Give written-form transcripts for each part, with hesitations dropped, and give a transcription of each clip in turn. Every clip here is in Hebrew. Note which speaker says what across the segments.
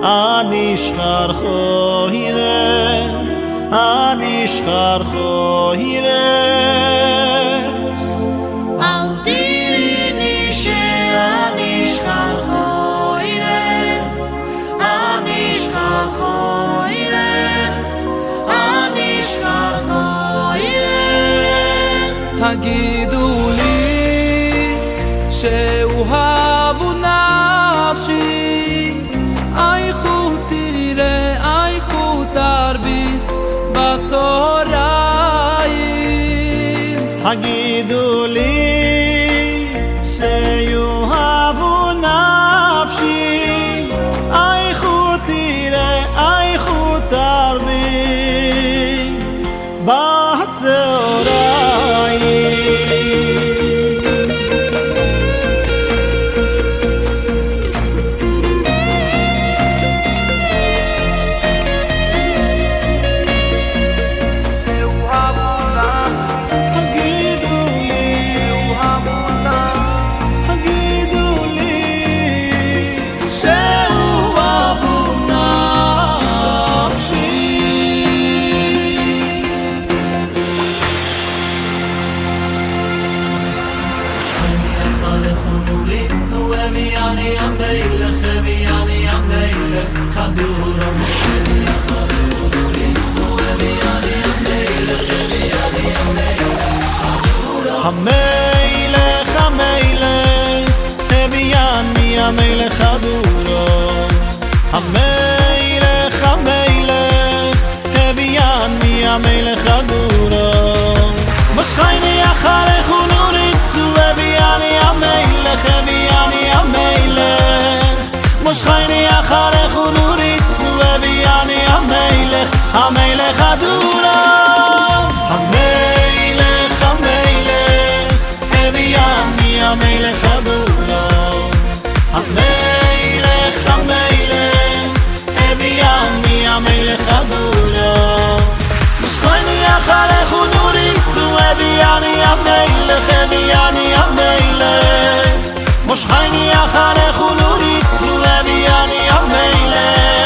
Speaker 1: אני שחר חוירס, אני שחר חוירס.
Speaker 2: אל תראיני שאני שחר חוירס, אני שחר חוירס, אני שחר חוירס.
Speaker 3: תגידו לי שאוהבו נפשי, אייכו תראה, אייכו תרביץ בצהריים.
Speaker 1: תגידו לי שיאהבו נפשי, אייכו תראה, אייכו תרביץ בצהריים. אני המלך, אני המלך, חדור המלך, אני המלך, המלך, המלך, הביאני המלך חדורו. המלך, המלך, הביאני המלך חדורו. משכני אחריך ונוריצו, הביאני המלך, הביאני המלך. משכני אחריך ונוריצו, הביאני המלך, המלך חדורו. המלך, המלך, הביאני המלך חדורו. המלך, המלך, הביאני המלך חדורו. משכני אחריך ונוריצו, הביאני המלך, הביאני המלך. משכני אחריך ונוריצו, הביאני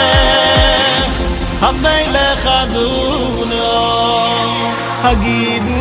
Speaker 1: המלך, המלך חדורו. הגידו